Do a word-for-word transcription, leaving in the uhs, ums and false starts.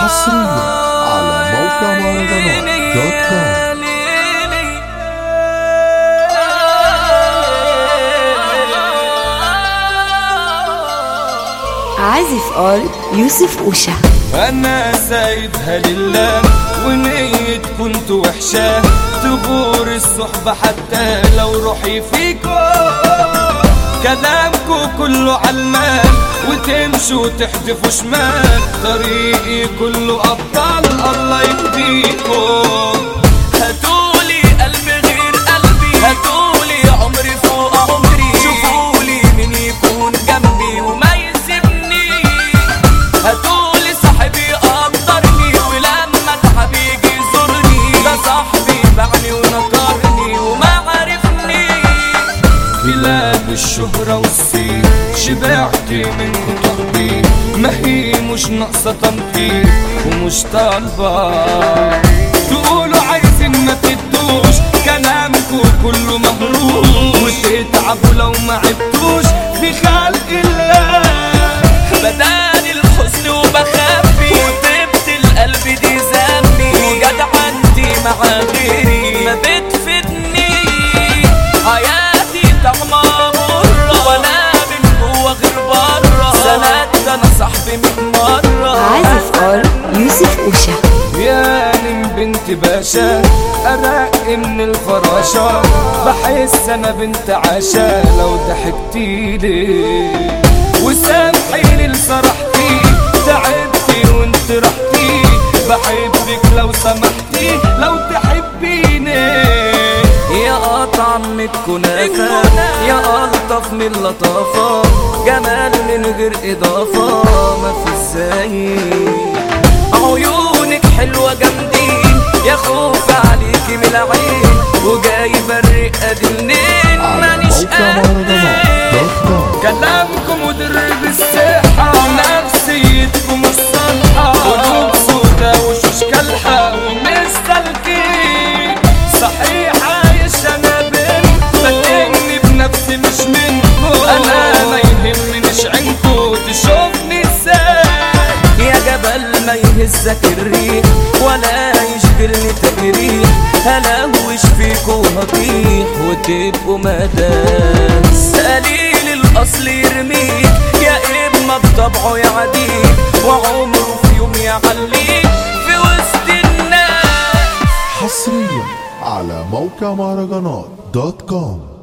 حصريا على موقع مهرجانات دوت كوم. عازف قال يوسف أوشا. أنا سايبها لله ونية كنت وحشة تغور الصحبة حتى لو روحي فيكو كلامكو كله عالمال وتمشوا تحدفوا شمال طريقي كله أبطال الله يهديكو. هاتولي قلبي غير قلبي هاتولي عمري فوق عمري شوفولي مين يكون جنبي وما يسيبني هاتولي صاحبي يقدرني ولما تعب يجي يزورني ده صاحبي باعني ونكرني وما عرفني بلاد الشهرة والسير شبعت من خطبي ما هي مش ناقصة تنطير ومش طالبة تقولوا عايزين ما تدوش كلامكوا كله مهروش وتتعبوا لو ما عبتوش في خلق الله بداني الحزن وبخبي وطيبة القلب دي ذنبي وجدعنتي مع غيري ما بتفيدني حياتي طعمة مرة ولا من جوا غير برا سندت انا صاحبي مية مرة. عازف قال يوسف أوشا. يا من بنت باشا أرق من الفراشة بحس أنا بنت عاشا لو ضحكتيلي وسامحيني لصرحتي تعبتي وانت رحتي بحبك لو سمحتي لو تحبيني يا قطع من الكنافة يا ألطف من اللطافة جمال من غير إضافة ما في ازاي عيونك حلوة جامدين يا خوف عليكي من العين وجايبة الرقة دي منين مانيش قادر كلامكم مدر بالصحة ونفسيتكم الصالحة قلوب سودا وشوش كالحة ومستلكين صحيح عايش أنا بين فاكرني بنفسي مش منكو أنا ما يهمنيش عينكو تشوفني ازاي يا جبل ما يهزك الريح ولا يشغلني تجريح هلوش فيكو هطيح وتبقوا مداس قليل الأصل يرميك يا إما بطبعه يعديك وعمره في يوم يعليك في وسط الناس. حصريا على موقع مهرجانات دوت كوم.